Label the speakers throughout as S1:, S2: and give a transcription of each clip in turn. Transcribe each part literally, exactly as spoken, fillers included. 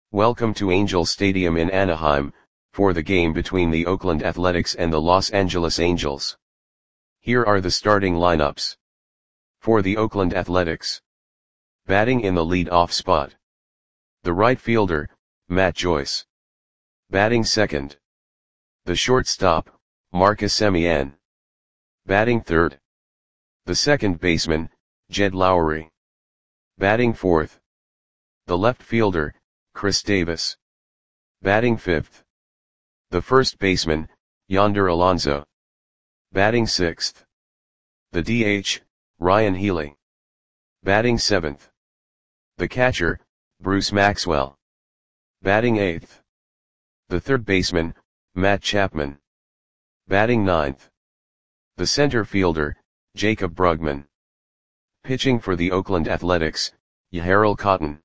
S1: Welcome to Angel Stadium in Anaheim, for the game between the Oakland Athletics and the Los Angeles Angels. Here are the starting lineups. For the Oakland Athletics. Batting in the lead-off spot. The right fielder, Matt Joyce. Batting second. The shortstop, Marcus Semien. Batting third. The second baseman, Jed Lowrie. Batting fourth. The left fielder, Chris Davis. Batting fifth. The first baseman, Yonder Alonso. Batting sixth. The D H, Ryan Healy. Batting seventh. The catcher, Bruce Maxwell. Batting eighth. The third baseman, Matt Chapman. Batting ninth. The center fielder, Jacob Brugman. Pitching for the Oakland Athletics, Yahirel Cotton.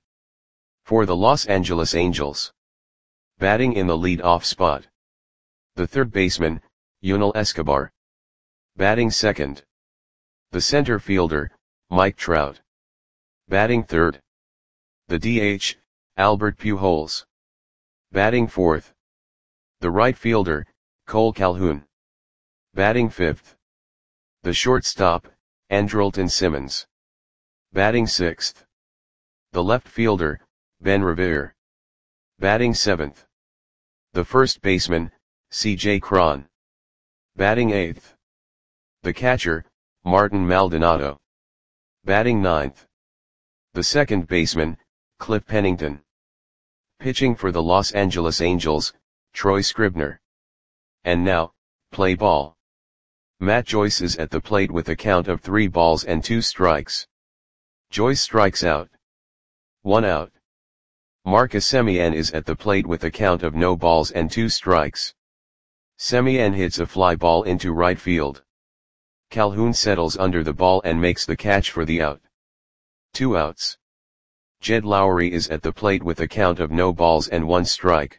S1: For the Los Angeles Angels. Batting in the lead-off spot. The third baseman, Yunel Escobar. Batting second. The center fielder, Mike Trout. Batting third. The D H, Albert Pujols. Batting fourth. The right fielder, Cole Calhoun. Batting fifth. The shortstop, Andrelton Simmons. Batting sixth. The left fielder, Ben Revere. Batting seventh. The first baseman, C J Cron. Batting eighth. The catcher, Martin Maldonado. Batting ninth. The second baseman, Cliff Pennington. Pitching for the Los Angeles Angels, Troy Scribner. And now, play ball. Matt Joyce is at the plate with a count of three balls and two strikes. Joyce strikes out. One out. Marcus Semien is at the plate with a count of no balls and two strikes. Semien hits a fly ball into right field. Calhoun settles under the ball and makes the catch for the out. Two outs. Jed Lowrie is at the plate with a count of no balls and one strike.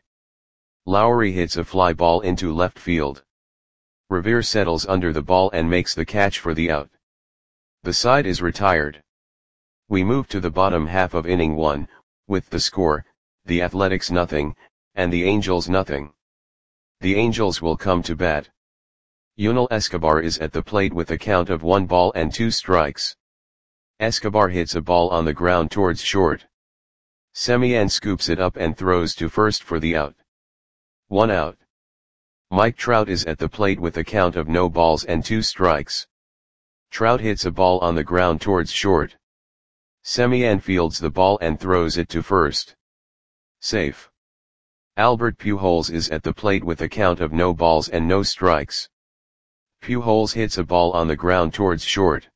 S1: Lowrie hits a fly ball into left field. Revere settles under the ball and makes the catch for the out. The side is retired. We move to the bottom half of inning one, with the score, the Athletics nothing, and the Angels nothing. The Angels will come to bat. Yunel Escobar is at the plate with a count of one ball and two strikes. Escobar hits a ball on the ground towards short. Semien scoops it up and throws to first for the out. One out. Mike Trout is at the plate with a count of no balls and two strikes. Trout hits a ball on the ground towards short. Semien fields the ball and throws it to first. Safe. Albert Pujols is at the plate with a count of no balls and no strikes. Pujols hits a ball on the ground towards short.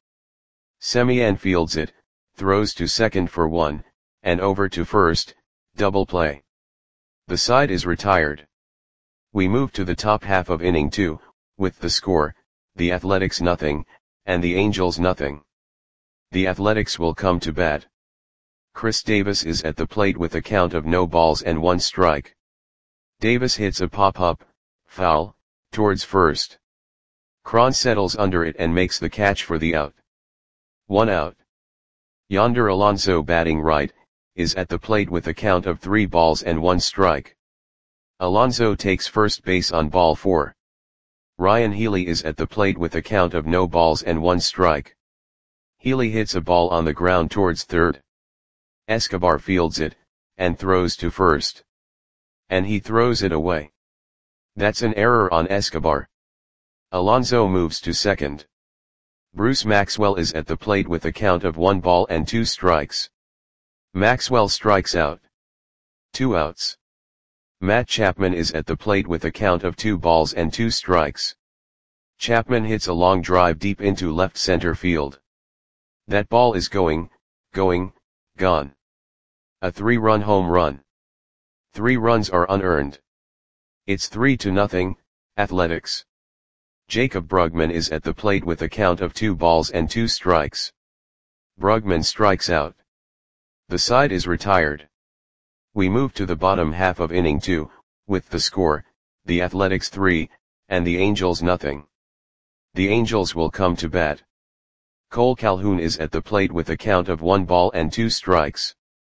S1: Semien fields it, throws to second for one, and over to first, double play. The side is retired. We move to the top half of inning two, with the score, the Athletics nothing, and the Angels nothing. The Athletics will come to bat. Chris Davis is at the plate with a count of no balls and one strike. Davis hits a pop-up, foul, towards first. Cron settles under it and makes the catch for the out. One out. Yonder Alonso, batting right, is at the plate with a count of three balls and one strike. Alonso takes first base on ball four. Ryan Healy is at the plate with a count of no balls and one strike. Healy hits a ball on the ground towards third. Escobar fields it, and throws to first. And he throws it away. That's an error on Escobar. Alonso moves to second. Bruce Maxwell is at the plate with a count of one ball and two strikes. Maxwell strikes out. Two outs. Matt Chapman is at the plate with a count of two balls and two strikes. Chapman hits a long drive deep into left center field. That ball is going, going, gone. A three-run home run. Three runs are unearned. It's three to nothing, Athletics. Jacob Brugman is at the plate with a count of two balls and two strikes. Brugman strikes out. The side is retired. We move to the bottom half of inning two, with the score, the Athletics three, and the Angels nothing. The Angels will come to bat. Cole Calhoun is at the plate with a count of one ball and two strikes.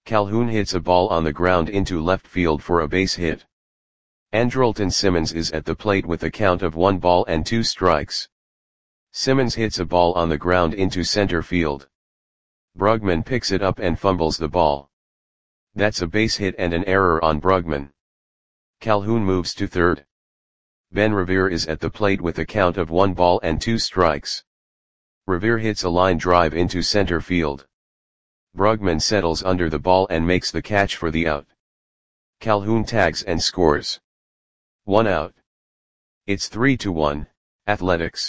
S1: Calhoun hits a ball on the ground into left field for a base hit. Andrelton Simmons is at the plate with a count of one ball and two strikes. Simmons hits a ball on the ground into center field. Brugman picks it up and fumbles the ball. That's a base hit and an error on Brugman. Calhoun moves to third. Ben Revere is at the plate with a count of one ball and two strikes. Revere hits a line drive into center field. Brugman settles under the ball and makes the catch for the out. Calhoun tags and scores. One out. It's three to one, Athletics.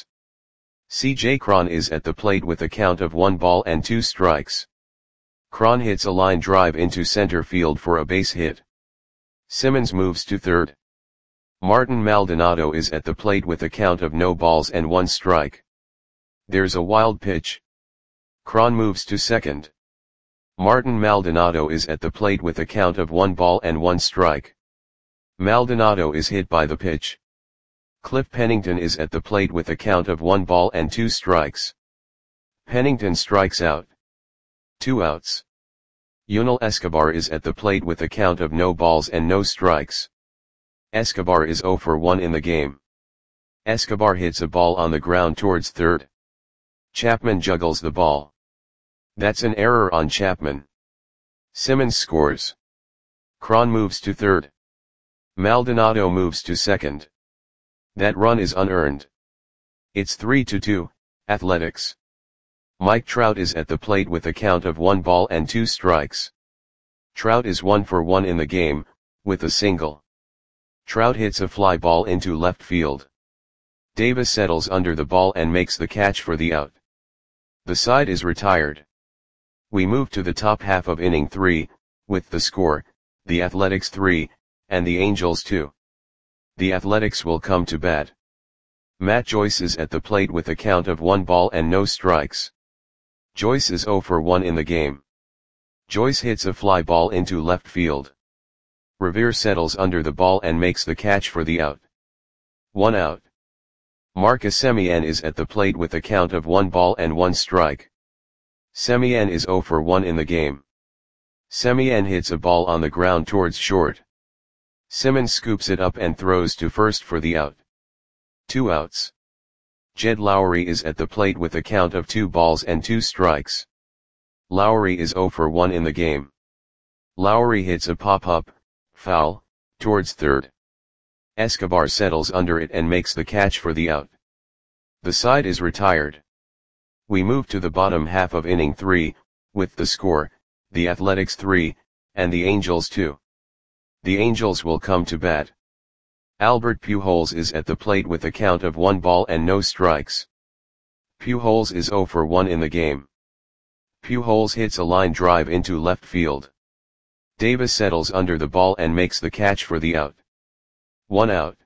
S1: C J Cron is at the plate with a count of one ball and two strikes. Cron hits a line drive into center field for a base hit. Simmons moves to third. Martin Maldonado is at the plate with a count of no balls and one strike. There's a wild pitch. Cron moves to second. Martin Maldonado is at the plate with a count of one ball and one strike. Maldonado is hit by the pitch. Cliff Pennington is at the plate with a count of one ball and two strikes. Pennington strikes out. Two outs. Yunel Escobar is at the plate with a count of no balls and no strikes. Escobar is zero for one in the game. Escobar hits a ball on the ground towards third. Chapman juggles the ball. That's an error on Chapman. Simmons scores. Cron moves to third. Maldonado moves to second. That run is unearned. It's three to two, Athletics. Mike Trout is at the plate with a count of one ball and two strikes. Trout is one for one in the game, with a single. Trout hits a fly ball into left field. Davis settles under the ball and makes the catch for the out. The side is retired. We move to the top half of inning three, with the score, the Athletics three, and the Angels two. The Athletics will come to bat. Matt Joyce is at the plate with a count of one ball and no strikes. Joyce is zero for one in the game. Joyce hits a fly ball into left field. Revere settles under the ball and makes the catch for the out. One out. Marcus Semien is at the plate with a count of one ball and one strike. Semien is zero for one in the game. Semien hits a ball on the ground towards short. Simmons scoops it up and throws to first for the out. Two outs. Jed Lowry is at the plate with a count of two balls and two strikes. Lowry is zero for one in the game. Lowry hits a pop-up, foul, towards third. Escobar settles under it and makes the catch for the out. The side is retired. We move to the bottom half of inning three, with the score, the Athletics three, and the Angels two. The Angels will come to bat. Albert Pujols is at the plate with a count of one ball and no strikes. Pujols is zero for one in the game. Pujols hits a line drive into left field. Davis settles under the ball and makes the catch for the out. One out.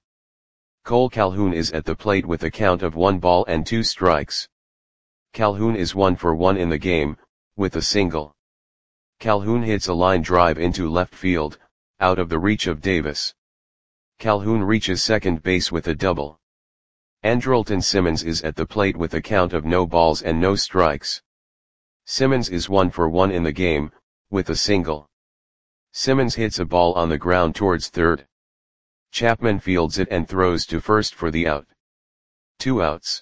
S1: Cole Calhoun is at the plate with a count of one ball and two strikes. Calhoun is one for one in the game, with a single. Calhoun hits a line drive into left field, out of the reach of Davis. Calhoun reaches second base with a double. Andrelton Simmons is at the plate with a count of no balls and no strikes. Simmons is one for one in the game, with a single. Simmons hits a ball on the ground towards third. Chapman fields it and throws to first for the out. Two outs.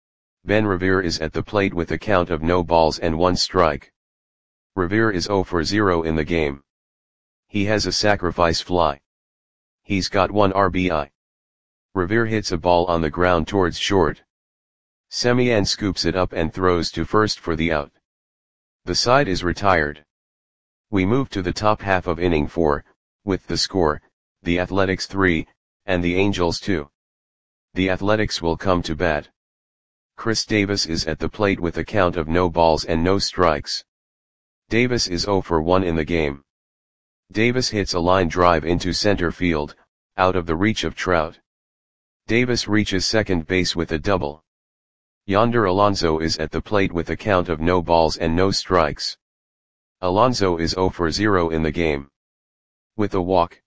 S1: Ben Revere is at the plate with a count of no balls and one strike. Revere is zero for zero in the game. He has a sacrifice fly. He's got one R B I. Revere hits a ball on the ground towards short. Semien scoops it up and throws to first for the out. The side is retired. We move to the top half of inning four, with the score, the Athletics three, and the Angels two. The Athletics will come to bat. Chris Davis is at the plate with a count of no balls and no strikes. Davis is zero for one in the game. Davis hits a line drive into center field, out of the reach of Trout. Davis reaches second base with a double. Yonder Alonso is at the plate with a count of no balls and no strikes. Alonso is zero for zero in the game. With a walk.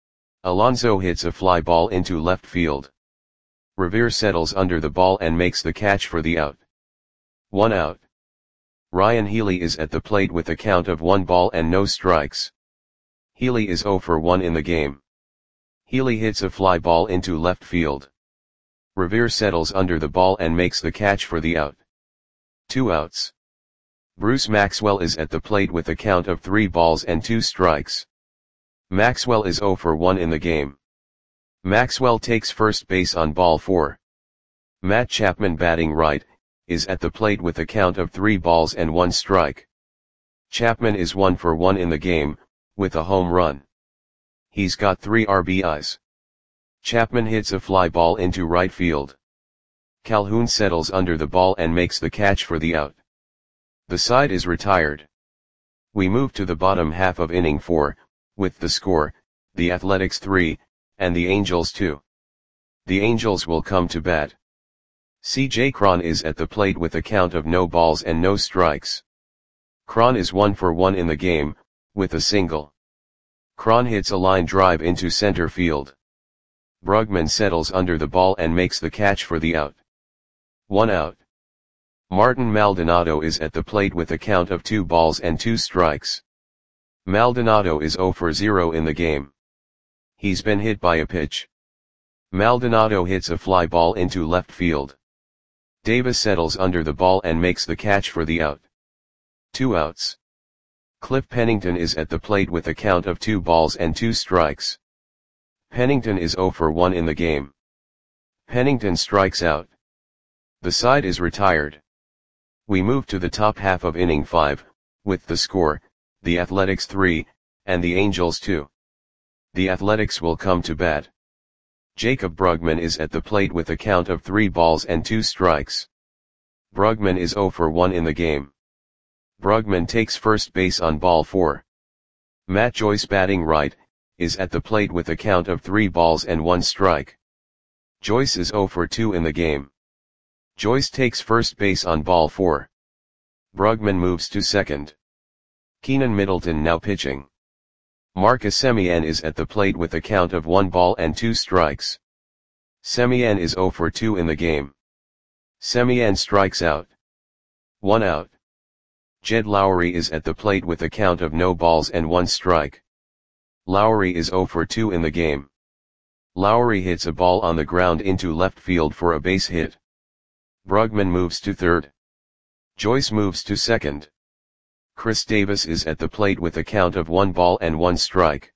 S1: Alonso hits a fly ball into left field. Revere settles under the ball and makes the catch for the out. One out. Ryan Healy is at the plate with a count of one ball and no strikes. Healy is zero for one in the game. Healy hits a fly ball into left field. Revere settles under the ball and makes the catch for the out. Two outs. Bruce Maxwell is at the plate with a count of three balls and two strikes. Maxwell is zero for one in the game. Maxwell takes first base on ball four. Matt Chapman, batting right, is at the plate with a count of three balls and one strike. Chapman is one for one in the game, with a home run. He's got three R B Is. Chapman hits a fly ball into right field. Calhoun settles under the ball and makes the catch for the out. The side is retired. We move to the bottom half of inning four, with the score, the Athletics three, and the Angels two. The Angels will come to bat. C J Cron is at the plate with a count of no balls and no strikes. Cron is one for one in the game, with a single. Cron hits a line drive into center field. Brugman settles under the ball and makes the catch for the out. One out. Martin Maldonado is at the plate with a count of two balls and two strikes. Maldonado is zero for zero in the game. He's been hit by a pitch. Maldonado hits a fly ball into left field. Davis settles under the ball and makes the catch for the out. Two outs. Cliff Pennington is at the plate with a count of two balls and two strikes. Pennington is zero for one in the game. Pennington strikes out. The side is retired. We move to the top half of inning five, with the score, the Athletics three, and the Angels two. The Athletics will come to bat. Jacob Brugman is at the plate with a count of three balls and two strikes. Brugman is zero for one in the game. Brugman takes first base on ball four. Matt Joyce, batting right, is at the plate with a count of three balls and one strike. Joyce is zero for two in the game. Joyce takes first base on ball four. Brugman moves to second. Keenan Middleton now pitching. Marcus Semien is at the plate with a count of one ball and two strikes. Semien is zero for two in the game. Semien strikes out. One out. Jed Lowry is at the plate with a count of no balls and one strike. Lowry is zero for two in the game. Lowry hits a ball on the ground into left field for a base hit. Brugman moves to third. Joyce moves to second. Chris Davis is at the plate with a count of one ball and one strike.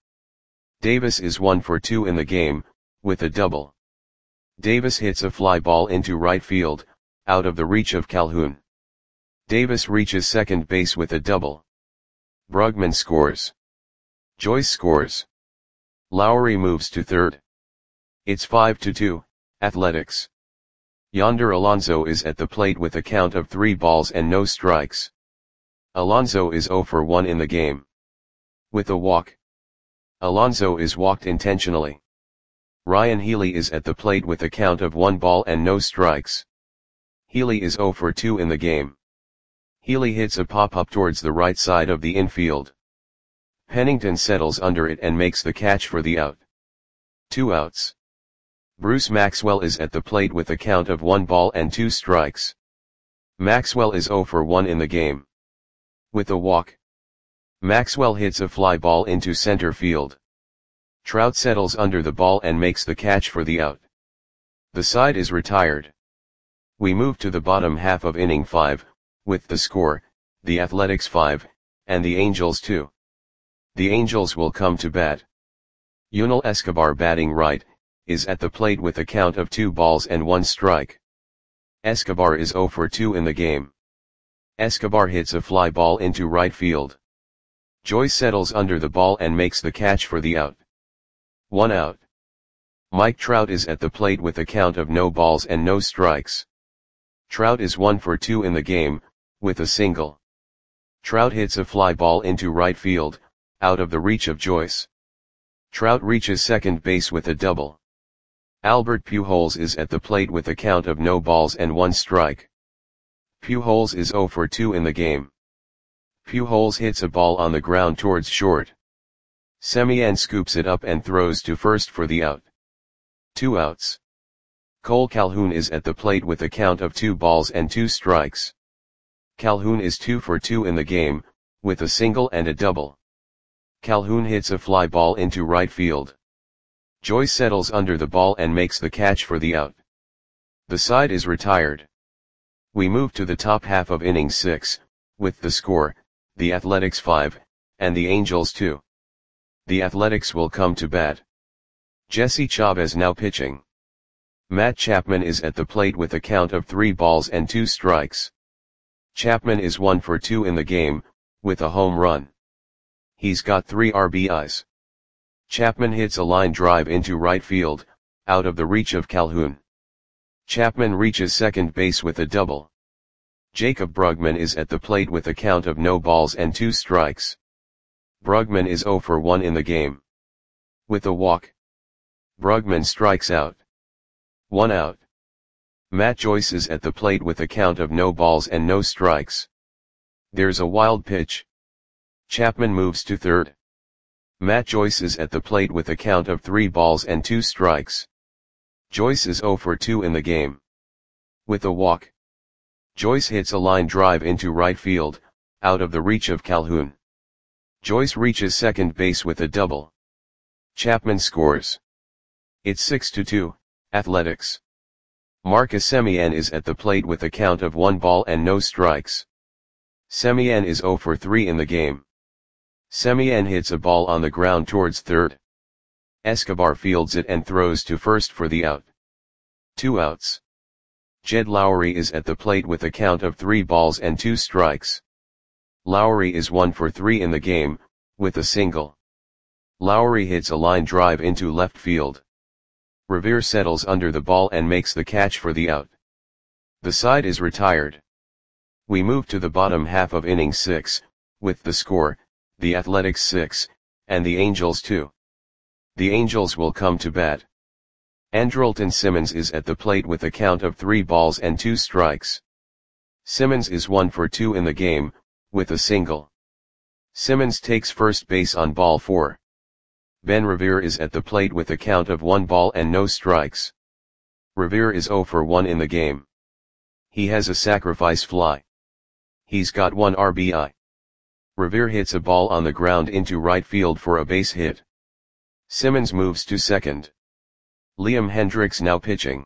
S1: Davis is one for two in the game, with a double. Davis hits a fly ball into right field, out of the reach of Calhoun. Davis reaches second base with a double. Brugman scores. Joyce scores. Lowry moves to third. It's five to two, Athletics. Yonder Alonso is at the plate with a count of three balls and no strikes. Alonso is zero for one in the game. With a walk. Alonso is walked intentionally. Ryan Healy is at the plate with a count of one ball and no strikes. Healy is zero for two in the game. Healy hits a pop-up towards the right side of the infield. Pennington settles under it and makes the catch for the out. Two outs. Bruce Maxwell is at the plate with a count of one ball and two strikes. Maxwell is zero for one in the game. With a walk. Maxwell hits a fly ball into center field. Trout settles under the ball and makes the catch for the out. The side is retired. We move to the bottom half of inning five, with the score, the Athletics five, and the Angels two. The Angels will come to bat. Yunel Escobar, batting right, is at the plate with a count of two balls and one strike. Escobar is zero for two in the game. Escobar hits a fly ball into right field. Joyce settles under the ball and makes the catch for the out. One out. Mike Trout is at the plate with a count of no balls and no strikes. Trout is one for two in the game, with a single. Trout hits a fly ball into right field, out of the reach of Joyce. Trout reaches second base with a double. Albert Pujols is at the plate with a count of no balls and one strike. Pujols is zero for two in the game. Pujols hits a ball on the ground towards short. Semien scoops it up and throws to first for the out. Two outs. Cole Calhoun is at the plate with a count of two balls and two strikes. Calhoun is two for two in the game, with a single and a double. Calhoun hits a fly ball into right field. Joyce settles under the ball and makes the catch for the out. The side is retired. We move to the top half of inning six, with the score, the Athletics five, and the Angels two. The Athletics will come to bat. Jesse Chavez now pitching. Matt Chapman is at the plate with a count of three balls and two strikes. Chapman is one for two in the game, with a home run. He's got three R B Is. Chapman hits a line drive into right field, out of the reach of Calhoun. Chapman reaches second base with a double. Jacob Brugman is at the plate with a count of no balls and two strikes. Brugman is zero for one in the game. With a walk, Brugman strikes out. One out. Matt Joyce is at the plate with a count of no balls and no strikes. There's a wild pitch. Chapman moves to third. Matt Joyce is at the plate with a count of three balls and two strikes. Joyce is zero for two in the game. With a walk, Joyce hits a line drive into right field, out of the reach of Calhoun. Joyce reaches second base with a double. Chapman scores. It's six to two, Athletics. Marcus Semien is at the plate with a count of one ball and no strikes. Semien is zero for three in the game. Semien hits a ball on the ground towards third. Escobar fields it and throws to first for the out. Two outs. Jed Lowry is at the plate with a count of three balls and two strikes. Lowry is one for three in the game, with a single. Lowry hits a line drive into left field. Revere settles under the ball and makes the catch for the out. The side is retired. We move to the bottom half of inning six, with the score, the Athletics six, and the Angels two. The Angels will come to bat. Andrelton Simmons is at the plate with a count of three balls and two strikes. Simmons is one for two in the game, with a single. Simmons takes first base on ball four. Ben Revere is at the plate with a count of one ball and no strikes. Revere is zero for one in the game. He has a sacrifice fly. He's got one R B I. Revere hits a ball on the ground into right field for a base hit. Simmons moves to second. Liam Hendricks now pitching.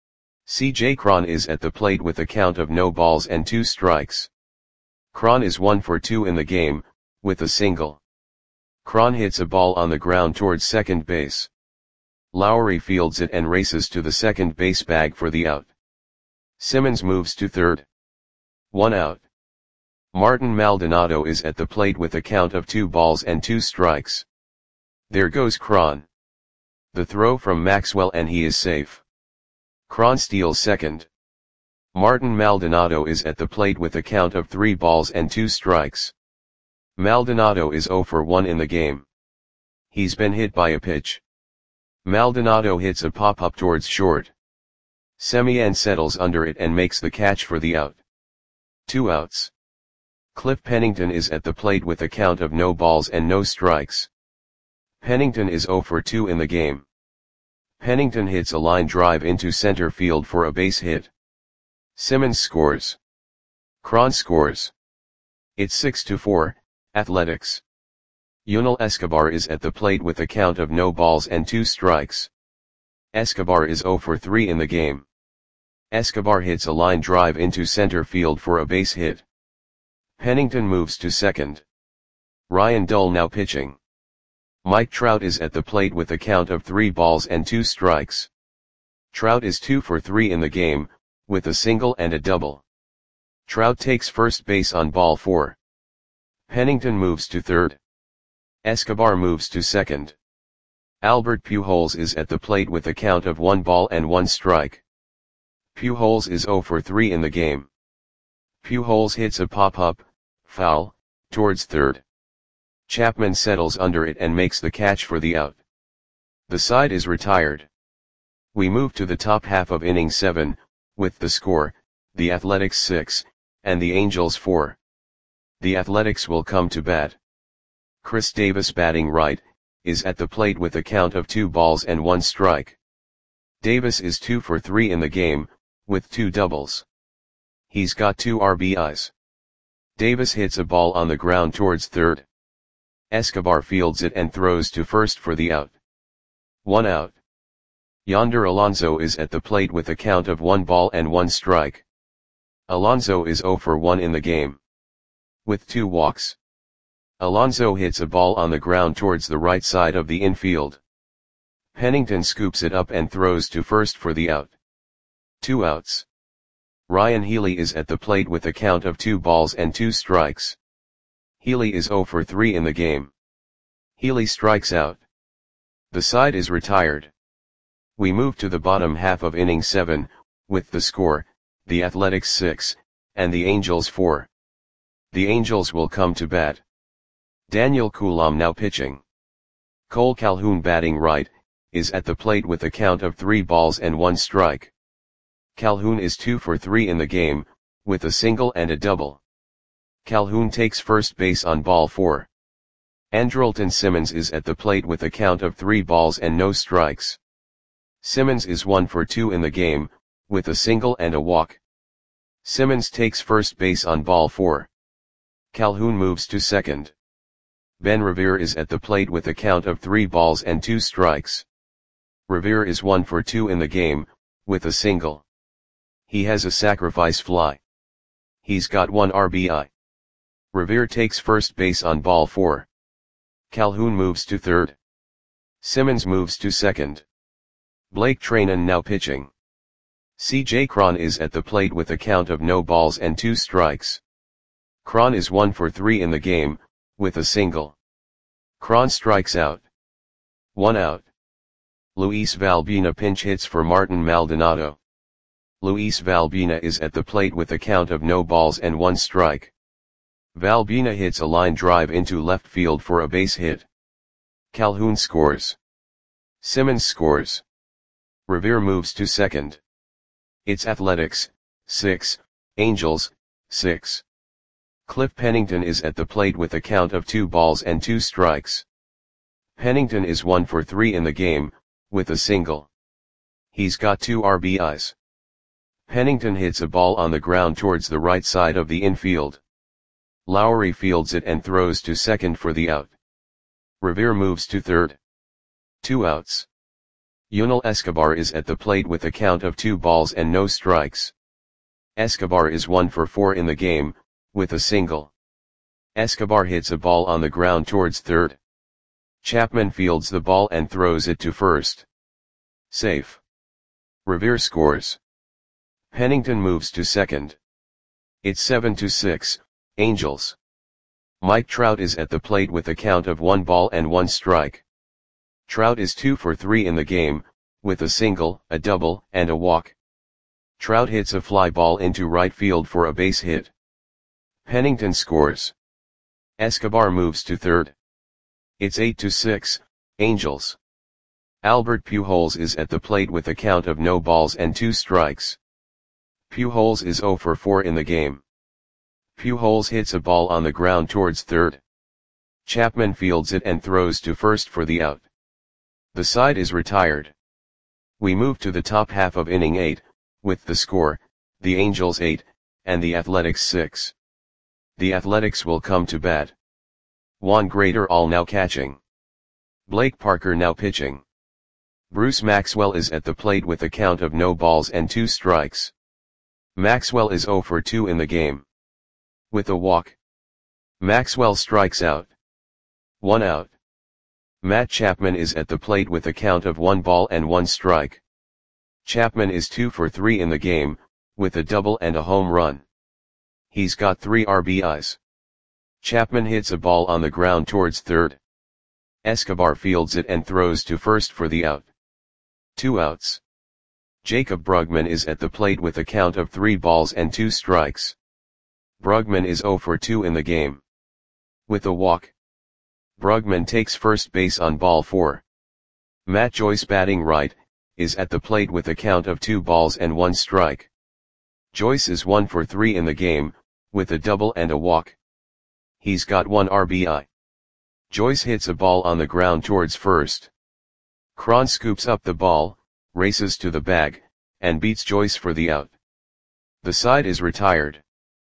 S1: C J Cron is at the plate with a count of no balls and two strikes. Cron is one for two in the game, with a single. Cron hits a ball on the ground towards second base. Lowry fields it and races to the second base bag for the out. Simmons moves to third. One out. Martin Maldonado is at the plate with a count of two balls and two strikes. There goes Cron. The throw from Maxwell and he is safe. Cron steals second. Martin Maldonado is at the plate with a count of three balls and two strikes. Maldonado is zero for one in the game. He's been hit by a pitch. Maldonado hits a pop-up towards short. Semien settles under it and makes the catch for the out. Two outs. Cliff Pennington is at the plate with a count of no balls and no strikes. Pennington is zero for two in the game. Pennington hits a line drive into center field for a base hit. Simmons scores. Cron scores. It's six to four, Athletics. Yunel Escobar is at the plate with a count of no balls and two strikes. Escobar is zero for three in the game. Escobar hits a line drive into center field for a base hit. Pennington moves to second. Ryan Dull now pitching. Mike Trout is at the plate with a count of three balls and two strikes. Trout is two for three in the game, with a single and a double. Trout takes first base on ball four. Pennington moves to third. Escobar moves to second. Albert Pujols is at the plate with a count of one ball and one strike. Pujols is zero for three in the game. Pujols hits a pop-up, foul, towards third. Chapman settles under it and makes the catch for the out. The side is retired. We move to the top half of inning seven, with the score, the Athletics six, and the Angels four. The Athletics will come to bat. Chris Davis batting right, is at the plate with a count of two balls and one strike. Davis is two for three in the game, with two doubles. He's got two R B Is. Davis hits a ball on the ground towards third. Escobar fields it and throws to first for the out. One out. Yonder Alonso is at the plate with a count of one ball and one strike. Alonso is zero for one in the game. With two walks. Alonso hits a ball on the ground towards the right side of the infield. Pennington scoops it up and throws to first for the out. Two outs. Ryan Healy is at the plate with a count of two balls and two strikes. Healy is zero for three in the game. Healy strikes out. The side is retired. We move to the bottom half of inning seven, with the score, the Athletics six, and the Angels four. The Angels will come to bat. Daniel Coulombe now pitching. Cole Calhoun batting right, is at the plate with a count of three balls and one strike. Calhoun is two for three in the game, with a single and a double. Calhoun takes first base on ball four. Andrelton Simmons is at the plate with a count of three balls and no strikes. Simmons is one for two in the game, with a single and a walk. Simmons takes first base on ball four. Calhoun moves to second. Ben Revere is at the plate with a count of three balls and two strikes. Revere is one for two in the game, with a single. He has a sacrifice fly. He's got one R B I. Revere takes first base on ball four. Calhoun moves to third. Simmons moves to second. Blake Trainen now pitching. C J Cron is at the plate with a count of no balls and two strikes. Cron is one for three in the game, with a single. Cron strikes out. One out. Luis Valbina pinch hits for Martin Maldonado. Luis Valbina is at the plate with a count of no balls and one strike. Valbina hits a line drive into left field for a base hit. Calhoun scores. Simmons scores. Revere moves to second. It's Athletics, six, Angels, six. Cliff Pennington is at the plate with a count of two balls and two strikes. Pennington is one for three in the game, with a single. He's got two R B Is. Pennington hits a ball on the ground towards the right side of the infield. Lowry fields it and throws to second for the out. Revere moves to third. Two outs. Yunel Escobar is at the plate with a count of two balls and no strikes. Escobar is one for four in the game, with a single. Escobar hits a ball on the ground towards third. Chapman fields the ball and throws it to first. Safe. Revere scores. Pennington moves to second. It's seven to six, Angels. Mike Trout is at the plate with a count of one ball and one strike. Trout is two for three in the game, with a single, a double, and a walk. Trout hits a fly ball into right field for a base hit. Pennington scores. Escobar moves to third. It's eight to six, Angels. Albert Pujols is at the plate with a count of no balls and two strikes. Pujols is zero for four in the game. Pujols hits a ball on the ground towards third. Chapman fields it and throws to first for the out. The side is retired. We move to the top half of inning eight, with the score, the Angels eight, and the Athletics six. The Athletics will come to bat. Juan Graterol now catching. Blake Parker now pitching. Bruce Maxwell is at the plate with a count of no balls and two strikes. Maxwell is zero for two in the game. With a walk. Maxwell strikes out. One out. Matt Chapman is at the plate with a count of one ball and one strike. Chapman is two for three in the game, with a double and a home run. He's got three R B Is. Chapman hits a ball on the ground towards third. Escobar fields it and throws to first for the out. Two outs. Jacob Brugman is at the plate with a count of three balls and two strikes. Brugman is zero for two in the game. With a walk. Brugman takes first base on ball four. Matt Joyce batting right, is at the plate with a count of two balls and one strike. Joyce is one for three in the game, with a double and a walk. He's got one R B I. Joyce hits a ball on the ground towards first. Cron scoops up the ball, races to the bag, and beats Joyce for the out. The side is retired.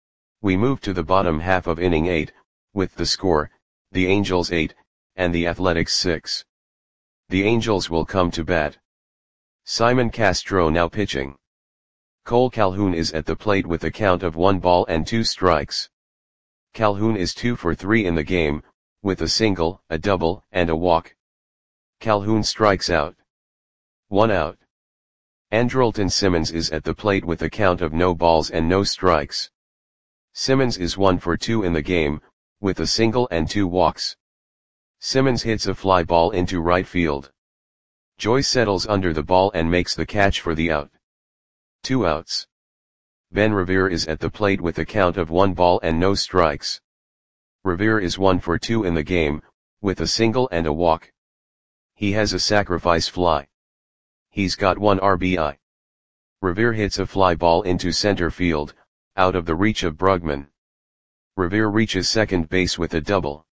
S1: We move to the bottom half of inning eight, with the score, the Angels eight, and the Athletics six. The Angels will come to bat. Simon Castro now pitching. Cole Calhoun is at the plate with a count of one ball and two strikes. Calhoun is two for three in the game, with a single, a double, and a walk. Calhoun strikes out. One out. Andrelton Simmons is at the plate with a count of no balls and no strikes. Simmons is one for two in the game, with a single and two walks. Simmons hits a fly ball into right field. Joy settles under the ball and makes the catch for the out. Two outs. Ben Revere is at the plate with a count of one ball and no strikes. Revere is one for two in the game, with a single and a walk. He has a sacrifice fly. He's got one R B I. Revere hits a fly ball into center field, out of the reach of Brugman. Revere reaches second base with a double.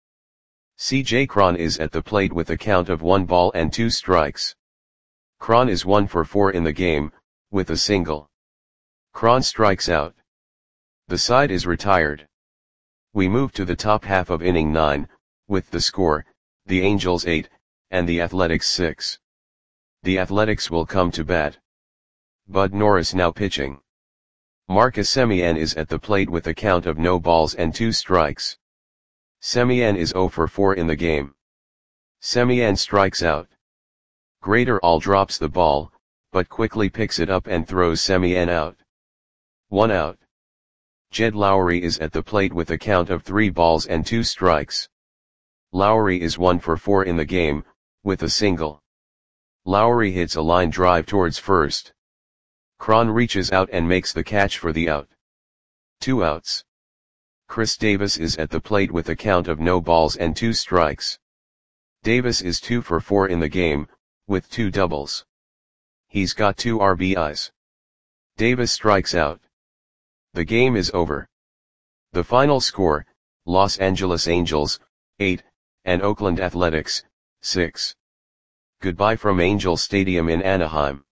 S1: C J Cron is at the plate with a count of one ball and two strikes. Cron is one for four in the game, with a single. Cron strikes out. The side is retired. We move to the top half of inning nine, with the score, the Angels eight, and the Athletics six. The Athletics will come to bat. Bud Norris now pitching. Marcus Semien is at the plate with a count of no balls and two strikes. Semien is zero for four in the game. Semien strikes out. Graterol drops the ball, but quickly picks it up and throws Semien out. One out. Jed Lowry is at the plate with a count of three balls and two strikes. Lowry is one for four in the game, with a single. Lowry hits a line drive towards first. Cron reaches out and makes the catch for the out. Two outs. Chris Davis is at the plate with a count of no balls and two strikes. Davis is two for four in the game, with two doubles. He's got two R B Is. Davis strikes out. The game is over. The final score, Los Angeles Angels, eight, and Oakland Athletics, six. Goodbye from Angel Stadium in Anaheim.